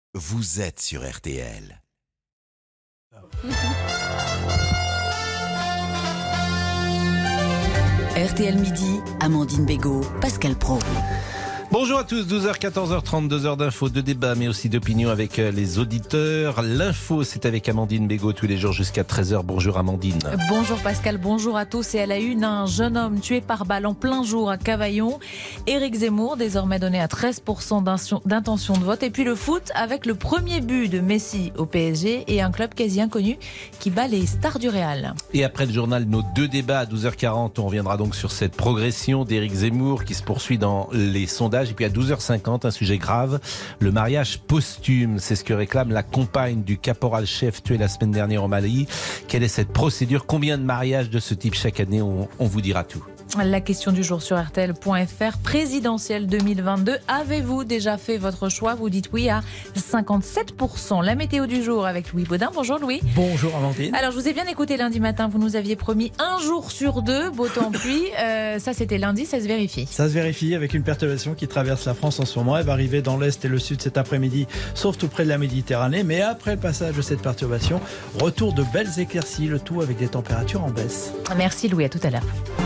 Vous êtes sur RTL. RTL Midi, Amandine Bégaud, Pascal Praud. Bonjour à tous, 12h, 14h30, 2 heures d'infos, de débat, mais aussi d'opinion avec les auditeurs. L'info, c'est avec Amandine Bégaud tous les jours jusqu'à 13h. Bonjour Amandine. Bonjour Pascal, bonjour à tous. Et à la une, un jeune homme tué par balle en plein jour à Cavaillon. Éric Zemmour, désormais donné à 13% d'intention de vote. Et puis le foot avec le premier but de Messi au PSG et un club quasi inconnu qui bat les stars du Real. Et après le journal, nos deux débats à 12h40, on reviendra donc sur cette progression d'Éric Zemmour qui se poursuit dans les sondages. Et puis à 12h50, un sujet grave, le mariage posthume. C'est ce que réclame la compagne du caporal-chef tué la semaine dernière au Mali. Quelle est cette procédure? Combien de mariages de ce type chaque année? On vous dira tout. La question du jour sur RTL.fr, présidentielle 2022. Avez-vous déjà fait votre choix? Vous dites oui à 57%. La météo du jour avec Louis Baudin. Bonjour Louis. Bonjour Amandine. Alors je vous ai bien écouté lundi matin, vous nous aviez promis un jour sur deux, beau temps pluie. Ça c'était lundi, ça se vérifie. Ça se vérifie avec une perturbation qui traverse la France en ce moment. Elle va arriver dans l'Est et le Sud cet après-midi, sauf tout près de la Méditerranée. Mais après le passage de cette perturbation, retour de belles éclaircies, le tout avec des températures en baisse. Merci Louis, à tout à l'heure.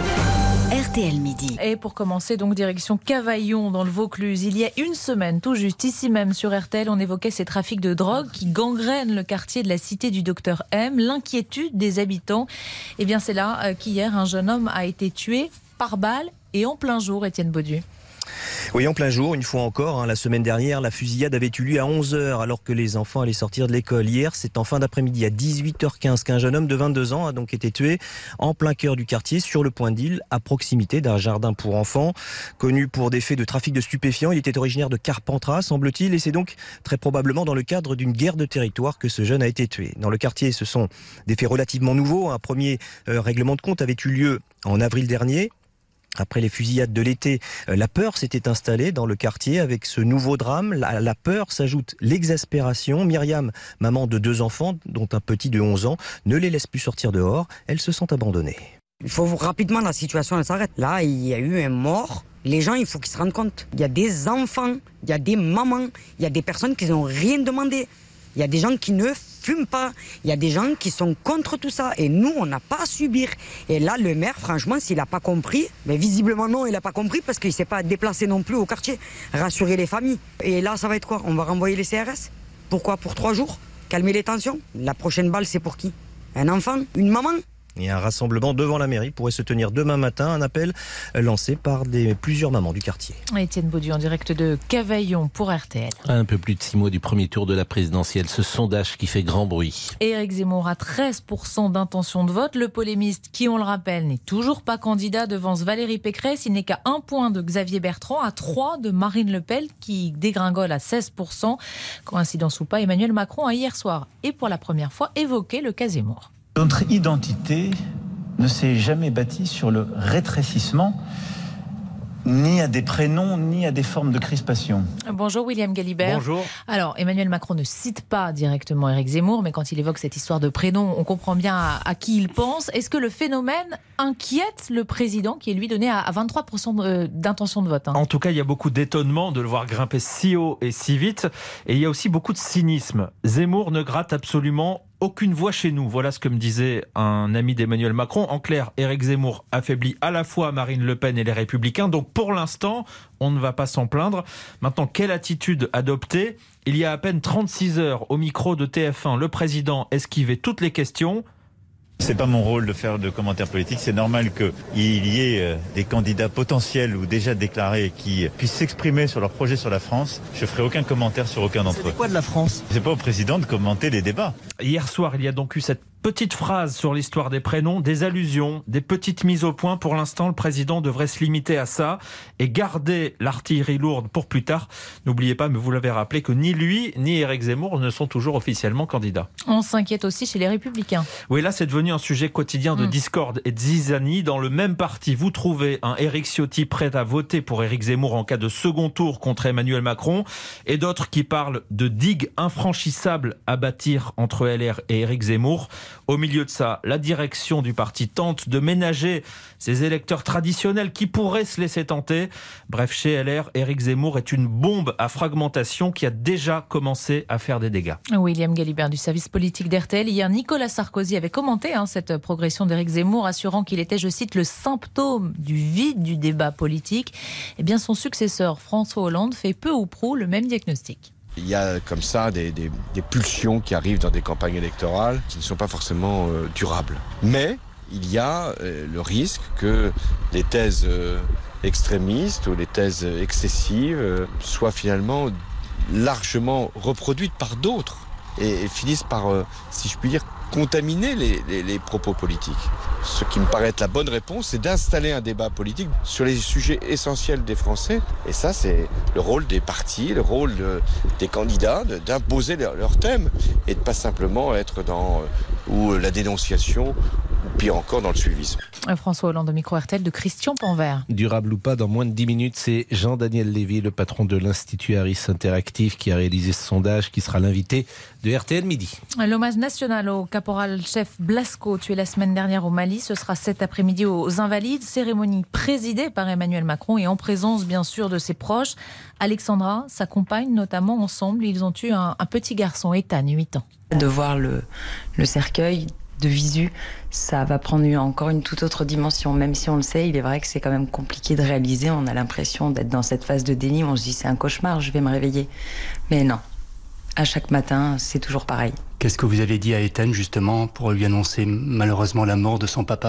RTL Midi. Et pour commencer, donc direction Cavaillon dans le Vaucluse. Il y a une semaine, tout juste ici même sur RTL, on évoquait ces trafics de drogue qui gangrènent le quartier de la cité du Docteur M. L'inquiétude des habitants. Eh bien, c'est là qu'hier, un jeune homme a été tué par balle et en plein jour, Étienne Baudu. Oui, en plein jour, une fois encore. La semaine dernière, la fusillade avait eu lieu à 11h alors que les enfants allaient sortir de l'école. Hier, c'est en fin d'après-midi à 18h15 qu'un jeune homme de 22 ans a donc été tué en plein cœur du quartier, sur le point d'île, à proximité d'un jardin pour enfants. Connu pour des faits de trafic de stupéfiants, il était originaire de Carpentras, semble-t-il, et c'est donc très probablement dans le cadre d'une guerre de territoire que ce jeune a été tué. Dans le quartier, ce sont des faits relativement nouveaux. Un premier règlement de compte avait eu lieu en avril dernier. Après les fusillades de l'été, la peur s'était installée dans le quartier avec ce nouveau drame. La peur s'ajoute l'exaspération. Myriam, maman de 2 enfants, dont un petit de 11 ans, ne les laisse plus sortir dehors. Elle se sent abandonnée. Il faut rapidement, la situation elle s'arrête. Là, il y a eu un mort. Les gens, il faut qu'ils se rendent compte. Il y a des enfants, il y a des mamans, il y a des personnes qui n'ont rien demandé. Il y a des gens qui ne fument pas. Il y a des gens qui sont contre tout ça. Et nous, on n'a pas à subir. Et là, le maire, franchement, s'il n'a pas compris, mais visiblement non, il n'a pas compris parce qu'il ne s'est pas déplacé non plus au quartier. Rassurer les familles. Et là, ça va être quoi? On va renvoyer les CRS? Pourquoi? Pour 3 jours? Calmer les tensions? La prochaine balle, c'est pour qui? Un enfant? Une maman? Et un rassemblement devant la mairie pourrait se tenir demain matin. Un appel lancé par plusieurs mamans du quartier. Étienne Baudu en direct de Cavaillon pour RTL. Un peu plus de 6 mois du premier tour de la présidentielle. Ce sondage qui fait grand bruit. Éric Zemmour a 13% d'intention de vote. Le polémiste, qui on le rappelle, n'est toujours pas candidat, devance Valérie Pécresse. Il n'est qu'à 1 point de Xavier Bertrand, à 3 de Marine Le Pen qui dégringole à 16%. Coïncidence ou pas, Emmanuel Macron a hier soir et pour la première fois évoqué le cas Zemmour. Notre identité ne s'est jamais bâtie sur le rétrécissement, ni à des prénoms, ni à des formes de crispation. Bonjour William Galibert. Bonjour. Alors, Emmanuel Macron ne cite pas directement Éric Zemmour, mais quand il évoque cette histoire de prénom, on comprend bien à qui il pense. Est-ce que le phénomène inquiète le président, qui est lui donné à 23% d'intention de vote? En tout cas, il y a beaucoup d'étonnement de le voir grimper si haut et si vite. Et il y a aussi beaucoup de cynisme. Zemmour ne gratte absolument aucune voix chez nous. Voilà ce que me disait un ami d'Emmanuel Macron. En clair, Éric Zemmour affaiblit à la fois Marine Le Pen et les Républicains. Donc pour l'instant, on ne va pas s'en plaindre. Maintenant, quelle attitude adopter? Il y a à peine 36 heures, au micro de TF1, le président esquivait toutes les questions. C'est pas mon rôle de faire de commentaires politiques. C'est normal qu'il y ait des candidats potentiels ou déjà déclarés qui puissent s'exprimer sur leur projet sur la France. Je ferai aucun commentaire sur aucun d'entre eux. C'est quoi de la France? C'est pas au président de commenter les débats. Hier soir, il y a donc eu cette petite phrase sur l'histoire des prénoms, des allusions, des petites mises au point. Pour l'instant, le président devrait se limiter à ça et garder l'artillerie lourde pour plus tard. N'oubliez pas, mais vous l'avez rappelé, que ni lui ni Éric Zemmour ne sont toujours officiellement candidats. On s'inquiète aussi chez les Républicains. Oui, là, c'est devenu un sujet quotidien de discorde et de zizanie. Dans le même parti, vous trouvez un Éric Ciotti prêt à voter pour Éric Zemmour en cas de second tour contre Emmanuel Macron et d'autres qui parlent de digues infranchissables à bâtir entre LR et Éric Zemmour. Au milieu de ça, la direction du parti tente de ménager ses électeurs traditionnels qui pourraient se laisser tenter. Bref, chez LR, Éric Zemmour est une bombe à fragmentation qui a déjà commencé à faire des dégâts. William Galibert du service politique d'RTL. Hier, Nicolas Sarkozy avait commenté cette progression d'Éric Zemmour, assurant qu'il était, je cite, le symptôme du vide du débat politique. Eh bien, son successeur, François Hollande, fait peu ou prou le même diagnostic. Il y a comme ça des pulsions qui arrivent dans des campagnes électorales qui ne sont pas forcément durables. Mais il y a le risque que les thèses extrémistes ou les thèses excessives soient finalement largement reproduites par d'autres et finissent par, si je puis dire, contaminer les propos politiques. Ce qui me paraît être la bonne réponse, c'est d'installer un débat politique sur les sujets essentiels des Français. Et ça, c'est le rôle des partis, le rôle des candidats, d'imposer leurs thèmes et de pas simplement être dans la dénonciation ou pire encore dans le suivisme. François Hollande au micro RTL de Christian Panvert. Durable ou pas, dans moins de 10 minutes, c'est Jean-Daniel Lévy, le patron de l'Institut Harris Interactive, qui a réalisé ce sondage, qui sera l'invité de RTL Midi. L'hommage national au caporal-chef Blasco, tué la semaine dernière au Mali, ce sera cet après-midi aux Invalides. Cérémonie présidée par Emmanuel Macron et en présence, bien sûr, de ses proches. Alexandra, sa compagne, notamment, ensemble, ils ont eu un petit garçon, Ethan, 8 ans. De voir le cercueil de visu, ça va prendre encore une toute autre dimension. Même si on le sait, il est vrai que c'est quand même compliqué de réaliser. On a l'impression d'être dans cette phase de déni. On se dit c'est un cauchemar, je vais me réveiller. Mais non, à chaque matin, c'est toujours pareil. Qu'est-ce que vous avez dit à Ethan justement pour lui annoncer malheureusement la mort de son papa ?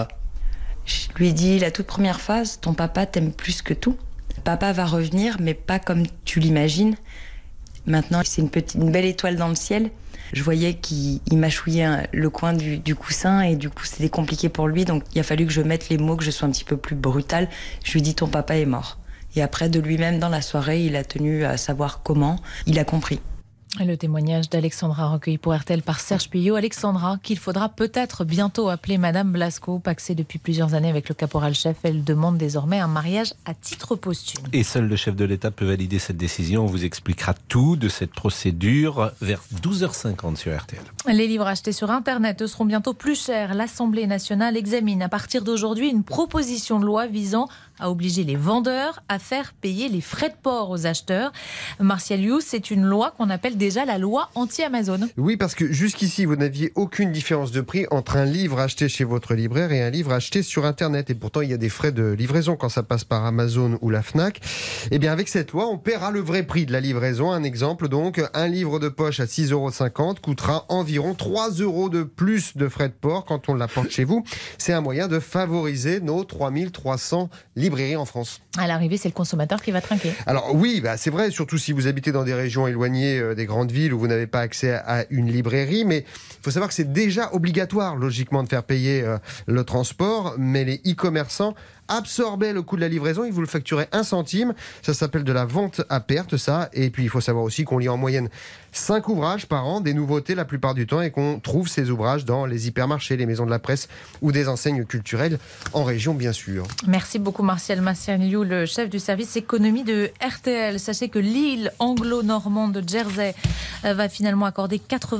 Je lui ai dit la toute première phrase, ton papa t'aime plus que tout. Papa va revenir, mais pas comme tu l'imagines. Maintenant, c'est une belle étoile dans le ciel. Je voyais qu'il mâchouillait le coin du coussin et du coup c'était compliqué pour lui, donc il a fallu que je mette les mots, que je sois un petit peu plus brutale. Je lui ai dit ton papa est mort. Et après de lui-même dans la soirée, il a tenu à savoir comment, il a compris. Le témoignage d'Alexandra recueilli pour RTL par Serge Puyot. Alexandra, qu'il faudra peut-être bientôt appeler Madame Blasco, pacsée depuis plusieurs années avec le caporal-chef. Elle demande désormais un mariage à titre posthume. Et seul le chef de l'État peut valider cette décision. On vous expliquera tout de cette procédure vers 12h50 sur RTL. Les livres achetés sur Internet seront bientôt plus chers. L'Assemblée nationale examine à partir d'aujourd'hui une proposition de loi visant à obliger les vendeurs à faire payer les frais de port aux acheteurs. Martial Youss, c'est une loi qu'on appelle déjà la loi anti-Amazon. Oui, parce que jusqu'ici, vous n'aviez aucune différence de prix entre un livre acheté chez votre libraire et un livre acheté sur Internet. Et pourtant, il y a des frais de livraison quand ça passe par Amazon ou la Fnac. Eh bien, avec cette loi, on paiera le vrai prix de la livraison. Un exemple, donc, un livre de poche à 6,50 € coûtera environ 3 € de plus de frais de port quand on l'apporte chez vous. C'est un moyen de favoriser nos 3300 librairies en France. À l'arrivée, c'est le consommateur qui va trinquer. Alors oui, c'est vrai, surtout si vous habitez dans des régions éloignées des grandes villes où vous n'avez pas accès à une librairie, mais il faut savoir que c'est déjà obligatoire, logiquement, de faire payer le transport, mais les e-commerçants absorbaient le coût de la livraison, ils vous le facturaient 1 centime, ça s'appelle de la vente à perte, ça, et puis il faut savoir aussi qu'on lit en moyenne 5 ouvrages par an, des nouveautés la plupart du temps, et qu'on trouve ces ouvrages dans les hypermarchés, les maisons de la presse ou des enseignes culturelles en région, bien sûr. Merci beaucoup Martial Massianiou, le chef du service économie de RTL. Sachez que l'île anglo-normande de Jersey va finalement accorder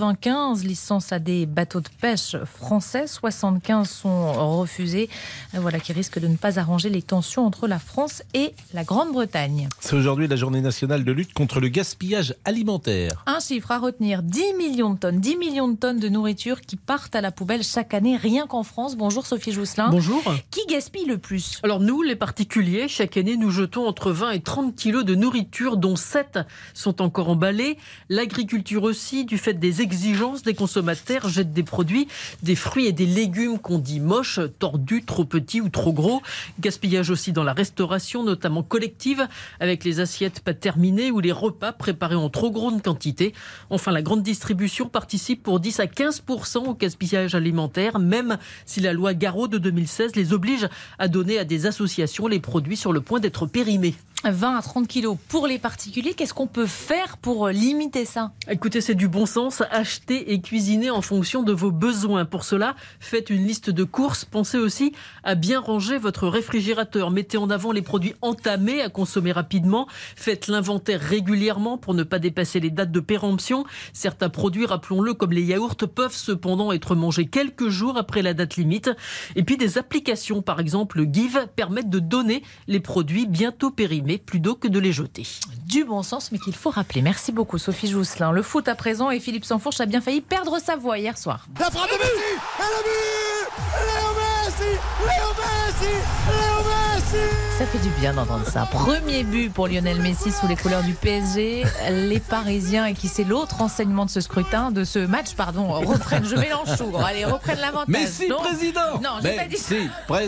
95 licences à des bateaux de pêche français. 75 sont refusés, voilà qui risque de ne pas arranger les tensions entre la France et la Grande-Bretagne. C'est aujourd'hui la journée nationale de lutte contre le gaspillage alimentaire. Un chiffre à retenir, 10 millions de tonnes de nourriture qui partent à la poubelle chaque année, rien qu'en France. Bonjour Sophie Jousselin. Bonjour. Qui gaspille le plus ? Alors nous, les particuliers, chaque année, nous jetons entre 20 et 30 kilos de nourriture, dont 7 sont encore emballés. L'agriculture aussi, du fait des exigences des consommateurs, jette des produits, des fruits et des légumes qu'on dit moches, tordus, trop petits ou trop gros. Gaspillage aussi dans la restauration, notamment collective, avec les assiettes pas terminées ou les repas préparés en trop grande quantité. Enfin, la grande distribution participe pour 10 à 15% au gaspillage alimentaire, même si la loi Garot de 2016 les oblige à donner à des associations les produits sur le point d'être périmés. 20 à 30 kilos pour les particuliers. Qu'est-ce qu'on peut faire pour limiter ça ? Écoutez, c'est du bon sens. Achetez et cuisinez en fonction de vos besoins. Pour cela, faites une liste de courses. Pensez aussi à bien ranger votre réfrigérateur. Mettez en avant les produits entamés à consommer rapidement. Faites l'inventaire régulièrement pour ne pas dépasser les dates de péremption. Certains produits, rappelons-le, comme les yaourts, peuvent cependant être mangés quelques jours après la date limite. Et puis des applications, par exemple Give, permettent de donner les produits bientôt périmés plutôt que de les jeter. Du bon sens, mais qu'il faut rappeler. Merci beaucoup Sophie Jousselin. Le foot à présent, et Philippe Sansfourche a bien failli perdre sa voix hier soir. La frappe de but, et le but, Léo Messi, Léo Messi, Léo Messi. Ça fait du bien d'entendre ça. Premier but pour Lionel Messi sous les couleurs du PSG. Les Parisiens, et qui c'est l'autre enseignement de ce scrutin, de ce match, reprennent, je mélange tout. Allez, reprennent l'avantage. Messi président. Non, j'ai pas dit ça.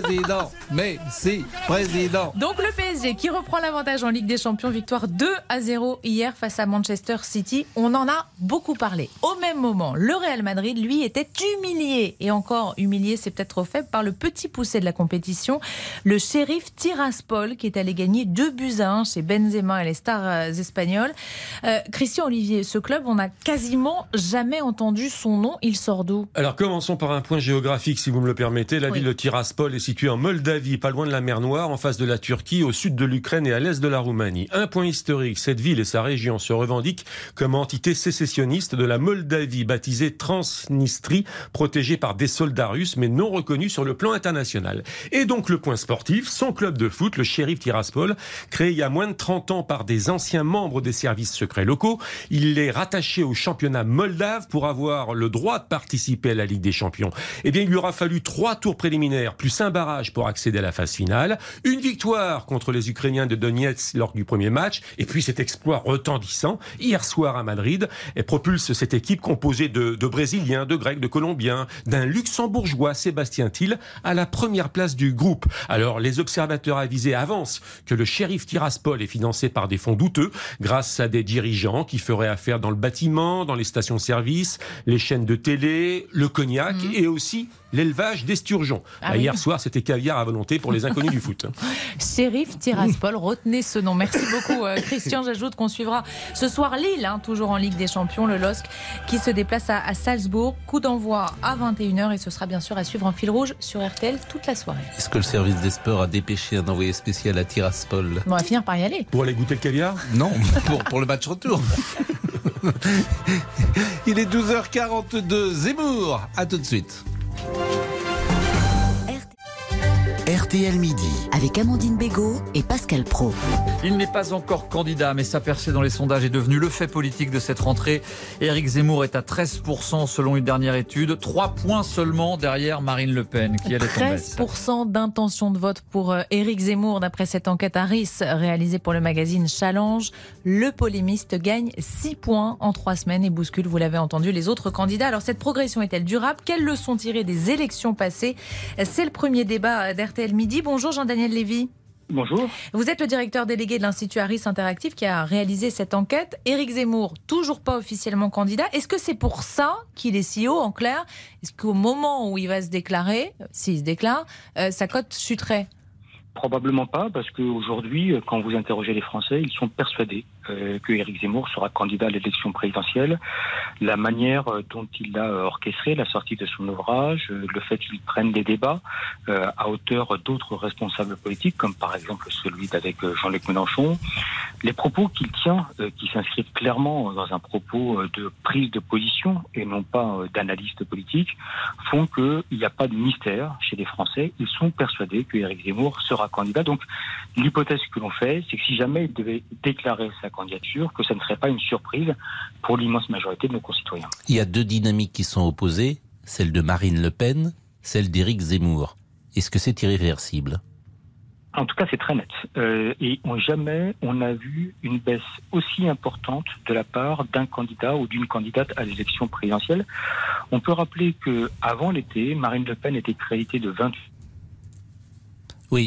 Messi président. Donc le PSG qui reprend l'avantage en Ligue des Champions, victoire 2-0 hier face à Manchester City. On en a beaucoup parlé. Au même moment, le Real Madrid, lui, était humilié. Et encore humilié, c'est peut-être trop faible, par le petit poussé de la compétition, le Sheriff Tiraspol, qui est allé gagner 2-1 chez Benzema et les stars espagnols. Christian Olivier, ce club, on n'a quasiment jamais entendu son nom. Il sort d'où ? Alors commençons par un point géographique, si vous me le permettez. La ville de Tiraspol est située en Moldavie, pas loin de la mer Noire, en face de la Turquie, au sud de l'Ukraine et à l'est de la Roumanie. Un point historique, cette ville et sa région se revendiquent comme entité sécessionniste de la Moldavie, baptisée Transnistrie, protégée par des soldats russes, mais non reconnue sur le plan international. Et donc le point sportif, son club de foot, le Sheriff Tiraspol, créé il y a moins de 30 ans par des anciens membres des services secrets locaux. Il est rattaché au championnat moldave pour avoir le droit de participer à la Ligue des Champions. Eh bien, il lui aura fallu 3 tours préliminaires, plus un barrage pour accéder à la phase finale. Une victoire contre les Ukrainiens de Donetsk lors du premier match. Et puis cet exploit retentissant, hier soir à Madrid, et propulse cette équipe composée de Brésiliens, de Grecs, de Colombiens, d'un Luxembourgeois, Sébastien Thiel, à la première place du groupe. Alors, les observateurs avisés avancent que le Sheriff Tiraspol est financé par des fonds douteux, grâce à des dirigeants qui feraient affaire dans le bâtiment, dans les stations-service, les chaînes de télé, le cognac et aussi l'élevage d'esturgeons. Hier soir, c'était caviar à volonté pour les inconnus du foot. Sheriff Tiraspol, retenez ce nom. Merci beaucoup Christian. J'ajoute qu'on suivra ce soir Lille, toujours en Ligue des Champions, le LOSC qui se déplace à Salzbourg. Coup d'envoi à 21h et ce sera bien sûr à suivre en fil rouge sur RTL toute la soirée. Est-ce que le service des sports a dépêché un envoyé spécial à Tiraspol ? On va finir par y aller. Pour aller goûter le caviar ? Non, pour le match retour. Il est 12h42, Zemmour, à tout de suite. RTL Midi, avec Amandine Bégaud et Pascal Praud. Il n'est pas encore candidat, mais sa percée dans les sondages est devenue le fait politique de cette rentrée. Éric Zemmour est à 13% selon une dernière étude, 3 points seulement derrière Marine Le Pen, qui elle est en baisse. 13% d'intention de vote pour Éric Zemmour, d'après cette enquête Harris réalisée pour le magazine Challenge. Le polémiste gagne 6 points en 3 semaines et bouscule, vous l'avez entendu, les autres candidats. Alors cette progression est-elle durable ? Quelles leçons tirées des élections passées ? C'est le premier débat d'RTL Midi. Bonjour Jean-Daniel Lévy. Bonjour. Vous êtes le directeur délégué de l'Institut Harris Interactive qui a réalisé cette enquête. Éric Zemmour, toujours pas officiellement candidat. Est-ce que c'est pour ça qu'il est si haut, en clair ? Est-ce qu'au moment où il va se déclarer, s'il se déclare, sa cote chuterait ? Probablement pas, parce qu'aujourd'hui, quand vous interrogez les Français, ils sont persuadés que Éric Zemmour sera candidat à l'élection présidentielle. La manière dont il a orchestré la sortie de son ouvrage, le fait qu'il prenne des débats à hauteur d'autres responsables politiques, comme par exemple celui d'avec Jean-Luc Mélenchon, les propos qu'il tient, qui s'inscrivent clairement dans un propos de prise de position et non pas d'analyste politique, font qu'il n'y a pas de mystère chez les Français. Ils sont persuadés que Éric Zemmour sera candidat. Donc l'hypothèse que l'on fait, c'est que si jamais il devait déclarer sa candidature, que ça ne serait pas une surprise pour l'immense majorité de nos concitoyens. Il y a 2 dynamiques qui sont opposées, celle de Marine Le Pen, celle d'Éric Zemmour. Est-ce que c'est irréversible ? En tout cas, c'est très net. Et jamais on a vu une baisse aussi importante de la part d'un candidat ou d'une candidate à l'élection présidentielle. On peut rappeler qu'avant l'été, Marine Le Pen était créditée de 28. Oui.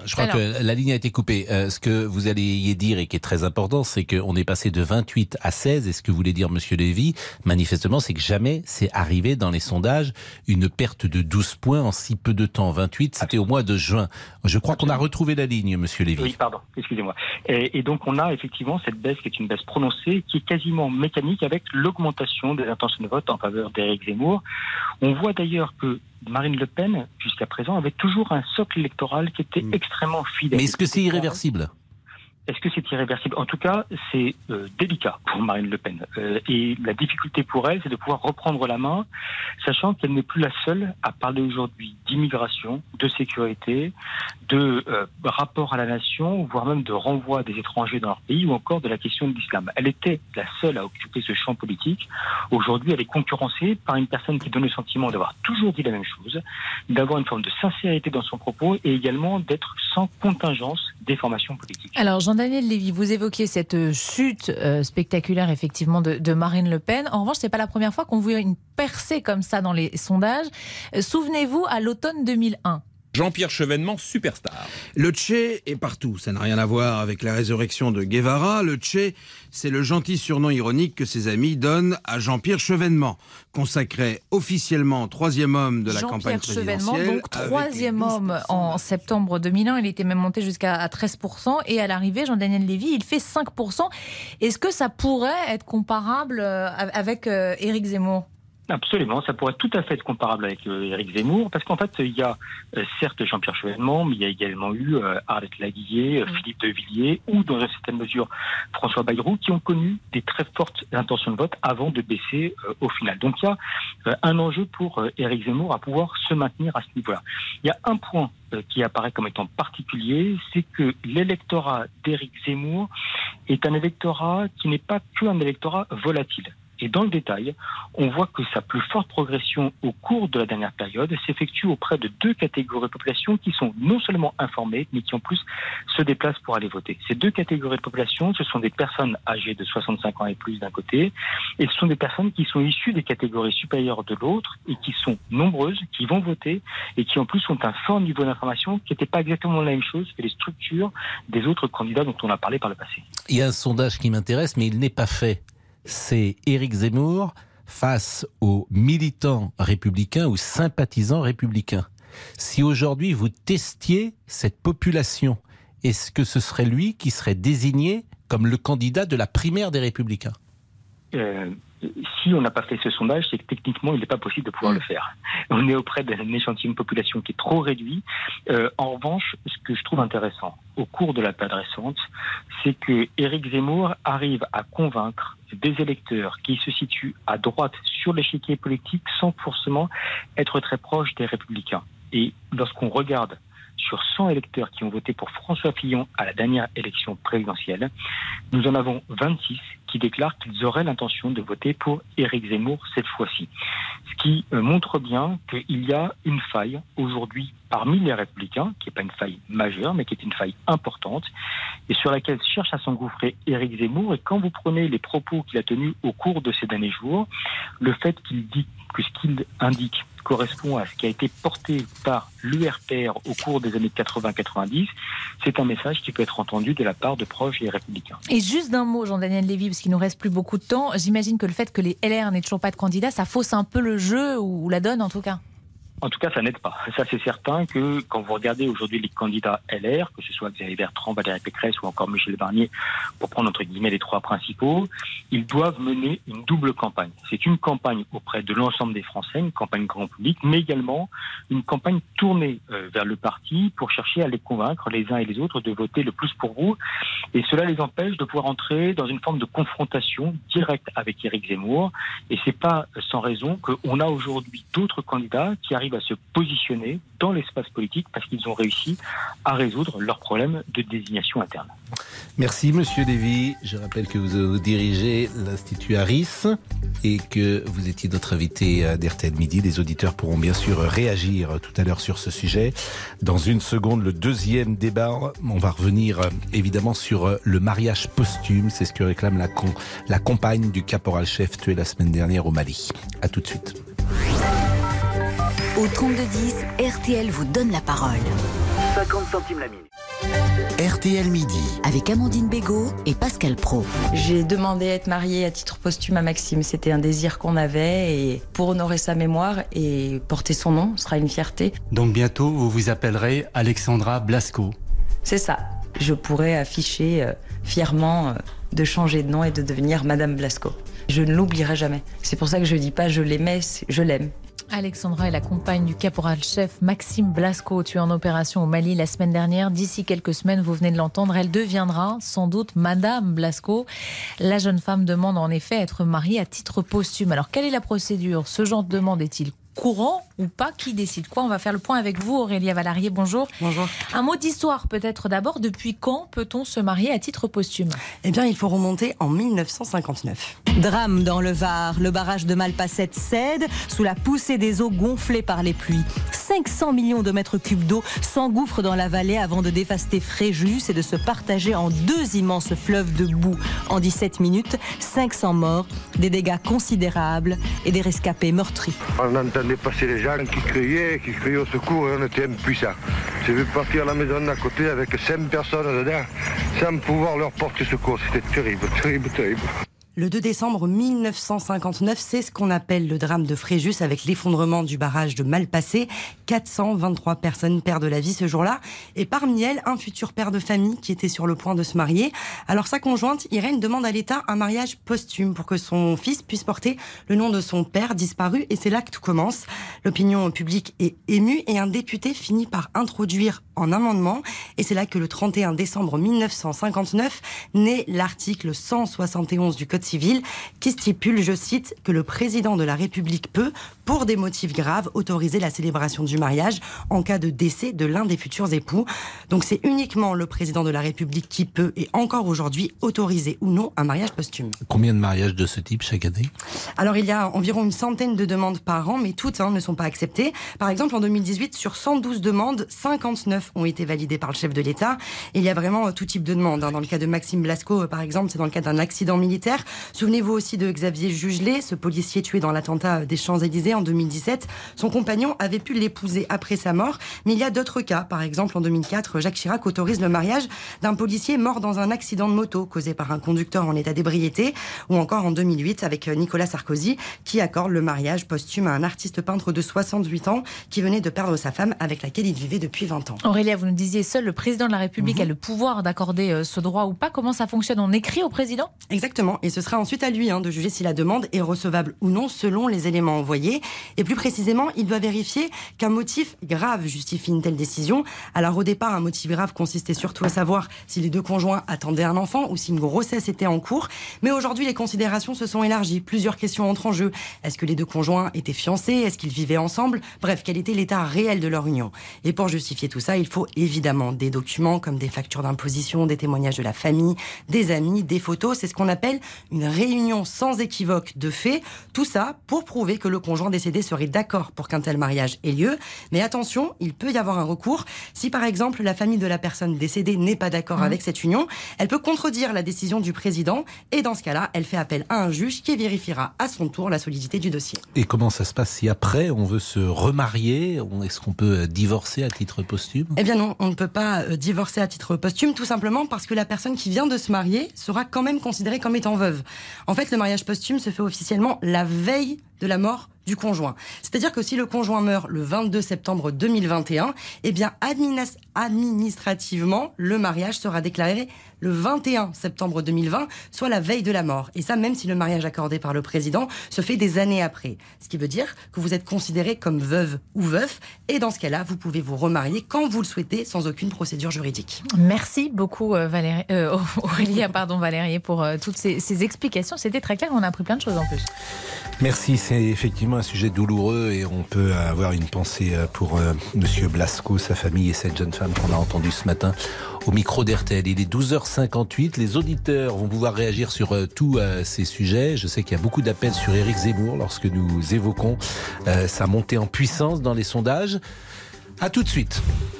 Je crois que la ligne a été coupée. Ce que vous alliez dire et qui est très important, c'est qu'on est passé de 28 à 16. Et ce que voulait dire Monsieur Lévy, manifestement, c'est que jamais c'est arrivé dans les sondages une perte de 12 points en si peu de temps. 28, c'était au mois de juin. Je crois qu'on a retrouvé la ligne, Monsieur Lévy. Oui, pardon, excusez-moi. Et donc on a effectivement cette baisse qui est une baisse prononcée, qui est quasiment mécanique avec l'augmentation des intentions de vote en faveur d'Éric Zemmour. On voit d'ailleurs que Marine Le Pen, jusqu'à présent, avait toujours un socle électoral qui était extrêmement fidèle. Mais est-ce que c'est irréversible ? Est-ce que c'est irréversible ? En tout cas, c'est délicat pour Marine Le Pen. Et la difficulté pour elle, c'est de pouvoir reprendre la main, sachant qu'elle n'est plus la seule à parler aujourd'hui d'immigration, de sécurité, de rapport à la nation, voire même de renvoi des étrangers dans leur pays, ou encore de la question de l'islam. Elle était la seule à occuper ce champ politique. Aujourd'hui, elle est concurrencée par une personne qui donne le sentiment d'avoir toujours dit la même chose, d'avoir une forme de sincérité dans son propos et également d'être sans contingence des formations politiques. Alors, Jean-Daniel Lévy, vous évoquiez cette chute spectaculaire effectivement de Marine Le Pen. En revanche, c'est pas la première fois qu'on voit une percée comme ça dans les sondages. Souvenez-vous, à l'automne 2001. Jean-Pierre Chevènement, superstar. Le Che est partout. Ça n'a rien à voir avec la résurrection de Guevara. Le Che, c'est le gentil surnom ironique que ses amis donnent à Jean-Pierre Chevènement, consacré officiellement 3e homme de la campagne présidentielle. Jean-Pierre Chevènement, donc 3e homme en septembre 2001. Il était même monté jusqu'à 13%. Et à l'arrivée, Jean-Daniel Lévy, il fait 5%. Est-ce que ça pourrait être comparable avec Éric Zemmour ? Absolument, ça pourrait tout à fait être comparable avec Éric Zemmour, parce qu'en fait, il y a certes Jean-Pierre Chevènement, mais il y a également eu Arlette Laguillet, Philippe de Villiers, ou dans une certaine mesure François Bayrou, qui ont connu des très fortes intentions de vote avant de baisser au final. Donc il y a un enjeu pour Éric Zemmour à pouvoir se maintenir à ce niveau-là. Il y a un point qui apparaît comme étant particulier, c'est que l'électorat d'Éric Zemmour est un électorat qui n'est pas qu'un électorat volatile. Et dans le détail, on voit que sa plus forte progression au cours de la dernière période s'effectue auprès de 2 catégories de population qui sont non seulement informées, mais qui en plus se déplacent pour aller voter. Ces 2 catégories de population, ce sont des personnes âgées de 65 ans et plus d'un côté, et ce sont des personnes qui sont issues des catégories supérieures de l'autre, et qui sont nombreuses, qui vont voter, et qui en plus ont un fort niveau d'information qui n'était pas exactement la même chose que les structures des autres candidats dont on a parlé par le passé. Il y a un sondage qui m'intéresse, mais il n'est pas fait. C'est Éric Zemmour face aux militants républicains ou sympathisants républicains. Si aujourd'hui vous testiez cette population, est-ce que ce serait lui qui serait désigné comme le candidat de la primaire des Républicains ? Si on n'a pas fait ce sondage, c'est que techniquement, il n'est pas possible de pouvoir le faire. On est auprès d'un échantillon de population qui est trop réduit. En revanche, ce que je trouve intéressant au cours de la période récente, c'est que Éric Zemmour arrive à convaincre des électeurs qui se situent à droite sur l'échiquier politique sans forcément être très proches des Républicains. Et lorsqu'on regarde sur 100 électeurs qui ont voté pour François Fillon à la dernière élection présidentielle, nous en avons 26 qui déclarent qu'ils auraient l'intention de voter pour Éric Zemmour cette fois-ci. Ce qui montre bien qu'il y a une faille aujourd'hui parmi les Républicains, qui n'est pas une faille majeure, mais qui est une faille importante, et sur laquelle cherche à s'engouffrer Éric Zemmour. Et quand vous prenez les propos qu'il a tenus au cours de ces derniers jours, le fait qu'il dit que ce qu'il indique correspond à ce qui a été porté par l'URPR au cours des années 80-90, c'est un message qui peut être entendu de la part de proches des Républicains. Et juste d'un mot, Jean-Daniel Lévy, parce qu'il nous reste plus beaucoup de temps, j'imagine que le fait que les LR n'aient toujours pas de candidat, ça fausse un peu le jeu, ou la donne en tout cas. En tout cas, ça n'aide pas. Ça, c'est certain que quand vous regardez aujourd'hui les candidats LR, que ce soit Xavier Bertrand, Valérie Pécresse ou encore Michel Barnier, pour prendre entre guillemets les 3 principaux, ils doivent mener une double campagne. C'est une campagne auprès de l'ensemble des Français, une campagne grand public, mais également une campagne tournée vers le parti pour chercher à les convaincre les uns et les autres de voter le plus pour vous. Et cela les empêche de pouvoir entrer dans une forme de confrontation directe avec Éric Zemmour. Et c'est pas sans raison qu'on a aujourd'hui d'autres candidats qui arrivent à se positionner dans l'espace politique parce qu'ils ont réussi à résoudre leurs problèmes de désignation interne. Merci Monsieur Lévy. Je rappelle que vous dirigez l'Institut Harris et que vous étiez notre invité d'RTL Midi. Les auditeurs pourront bien sûr réagir tout à l'heure sur ce sujet. Dans une seconde, le deuxième débat, on va revenir évidemment sur le mariage posthume. C'est ce que réclame la compagne du caporal-chef tué la semaine dernière au Mali. À tout de suite. Au 3210, RTL vous donne la parole. 50 centimes la minute. RTL Midi, avec Amandine Bégaud et Pascal Praud. J'ai demandé à être mariée à titre posthume à Maxime. C'était un désir qu'on avait et pour honorer sa mémoire et porter son nom, ce sera une fierté. Donc bientôt, vous vous appellerez Alexandra Blasco. C'est ça. Je pourrais afficher fièrement de changer de nom et de devenir Madame Blasco. Je ne l'oublierai jamais. C'est pour ça que je ne dis pas je l'aimais, je l'aime. Alexandra est la compagne du caporal-chef Maxime Blasco, tué en opération au Mali la semaine dernière. D'ici quelques semaines, vous venez de l'entendre, elle deviendra sans doute Madame Blasco. La jeune femme demande en effet à être mariée à titre posthume. Alors, quelle est la procédure ? Ce genre de demande est-il courant ou pas? Qui décide quoi? On va faire le point avec vous, Aurélia Valarié. Bonjour. Bonjour. Un mot d'histoire peut-être d'abord. Depuis quand peut-on se marier à titre posthume? Eh bien, il faut remonter en 1959. Drame dans le Var. Le barrage de Malpasset cède sous la poussée des eaux gonflées par les pluies. 500 millions de mètres cubes d'eau s'engouffrent dans la vallée avant de dévaster Fréjus et de se partager en 2 immenses fleuves de boue. En 17 minutes, 500 morts, des dégâts considérables et des rescapés meurtris. On entendait passer les gens qui criaient au secours et on était impuissants. J'ai vu partir à la maison d'à côté avec 5 personnes dedans sans pouvoir leur porter secours. C'était terrible, terrible, terrible. Le 2 décembre 1959, c'est ce qu'on appelle le drame de Fréjus avec l'effondrement du barrage de Malpasset. 423 personnes perdent la vie ce jour-là. Et parmi elles, un futur père de famille qui était sur le point de se marier. Alors sa conjointe, Irène, demande à l'État un mariage posthume pour que son fils puisse porter le nom de son père disparu. Et c'est là que tout commence. L'opinion publique est émue et un député finit par introduire en amendement. Et c'est là que le 31 décembre 1959 naît l'article 171 du Code civil qui stipule, je cite, que le président de la République peut, pour des motifs graves, autoriser la célébration du mariage en cas de décès de l'un des futurs époux. Donc c'est uniquement le président de la République qui peut, et encore aujourd'hui, autoriser ou non un mariage posthume. Combien de mariages de ce type chaque année? Alors il y a environ une centaine de demandes par an, mais toutes ne sont pas acceptées. Par exemple, en 2018, sur 112 demandes, 59 ont été validées par le chef de l'État. Et il y a vraiment tout type de demandes. Dans le cas de Maxime Blasco, par exemple, c'est dans le cas d'un accident militaire. Souvenez-vous aussi de Xavier Jugelet, ce policier tué dans l'attentat des Champs-Élysées en 2017. Son compagnon avait pu l'épouser après sa mort, mais il y a d'autres cas. Par exemple, en 2004, Jacques Chirac autorise le mariage d'un policier mort dans un accident de moto causé par un conducteur en état d'ébriété. Ou encore en 2008 avec Nicolas Sarkozy, qui accorde le mariage posthume à un artiste peintre de 68 ans qui venait de perdre sa femme avec laquelle il vivait depuis 20 ans. Aurélia, vous nous disiez, seul le président de la République a le pouvoir d'accorder ce droit ou pas. Comment ça fonctionne? On écrit au président? Exactement, et ce sera ensuite à lui de juger si la demande est recevable ou non selon les éléments envoyés. Et plus précisément, il doit vérifier qu'un motif grave justifie une telle décision. Alors au départ, un motif grave consistait surtout à savoir si les deux conjoints attendaient un enfant ou si une grossesse était en cours. Mais aujourd'hui, les considérations se sont élargies. Plusieurs questions entrent en jeu. Est-ce que les deux conjoints étaient fiancés? Est-ce qu'ils vivaient ensemble? Bref, quel était l'état réel de leur union? Et pour justifier tout ça, il faut évidemment des documents comme des factures d'imposition, des témoignages de la famille, des amis, des photos. C'est ce qu'on appelle une réunion sans équivoque de fait. Tout ça pour prouver que le conjoint décédé serait d'accord pour qu'un tel mariage ait lieu. Mais attention, il peut y avoir un recours. Si par exemple la famille de la personne décédée n'est pas d'accord avec cette union, elle peut contredire la décision du président et dans ce cas-là, elle fait appel à un juge qui vérifiera à son tour la solidité du dossier. Et comment ça se passe si après on veut se remarier? Est-ce qu'on peut divorcer à titre posthume? Eh bien non, on ne peut pas divorcer à titre posthume, tout simplement parce que la personne qui vient de se marier sera quand même considérée comme étant veuve. En fait, le mariage posthume se fait officiellement la veille de la mort du conjoint. C'est-à-dire que si le conjoint meurt le 22 septembre 2021, eh bien administrativement, le mariage sera déclaré le 21 septembre 2020, soit la veille de la mort. Et ça, même si le mariage accordé par le président se fait des années après. Ce qui veut dire que vous êtes considéré comme veuve ou veuf, et dans ce cas-là, vous pouvez vous remarier quand vous le souhaitez, sans aucune procédure juridique. Merci beaucoup Aurélia Valarié pour toutes ces explications. C'était très clair, on a appris plein de choses en plus. Merci, c'est effectivement un sujet douloureux et on peut avoir une pensée pour Monsieur Blasco, sa famille et cette jeune femme qu'on a entendue ce matin au micro d'RTL. Il est 12h58, les auditeurs vont pouvoir réagir sur tous ces sujets. Je sais qu'il y a beaucoup d'appels sur Éric Zemmour lorsque nous évoquons sa montée en puissance dans les sondages. À tout de suite.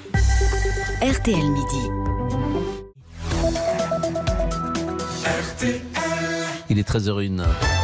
RTL Midi. Il est 13h01.